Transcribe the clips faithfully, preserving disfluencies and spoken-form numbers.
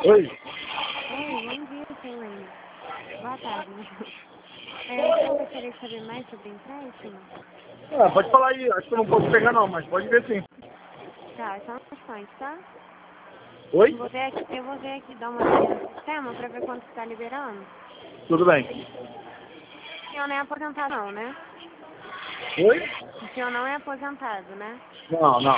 Oi. Oi, bom dia, seu Wayne. Boa tarde, né? É, eu gostaria de saber mais sobre empréstimo. Ah, pode falar aí, acho que eu não posso pegar não, mas pode ver sim. Tá, só um instante, tá? Oi? Eu vou ver aqui, eu vou ver aqui, dar uma olhada no sistema pra ver quanto que tá liberando. Tudo bem. O senhor não é aposentado não, né? Oi? O senhor não é aposentado, né? Não, não.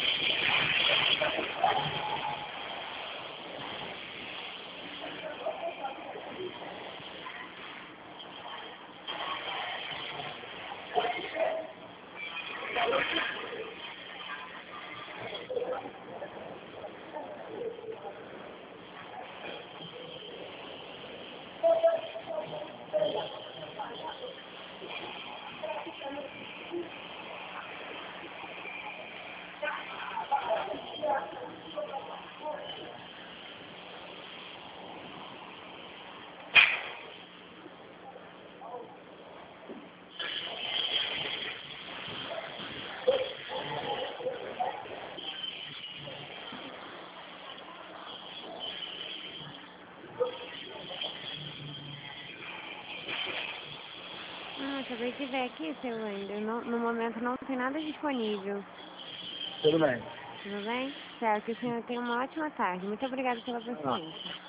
Hum, acabei de ver aqui, seu Wayne. No, no momento não tem nada disponível. Tudo bem. Tudo bem? Certo, que o senhor tenha uma ótima tarde. Muito obrigada pela Ah. paciência.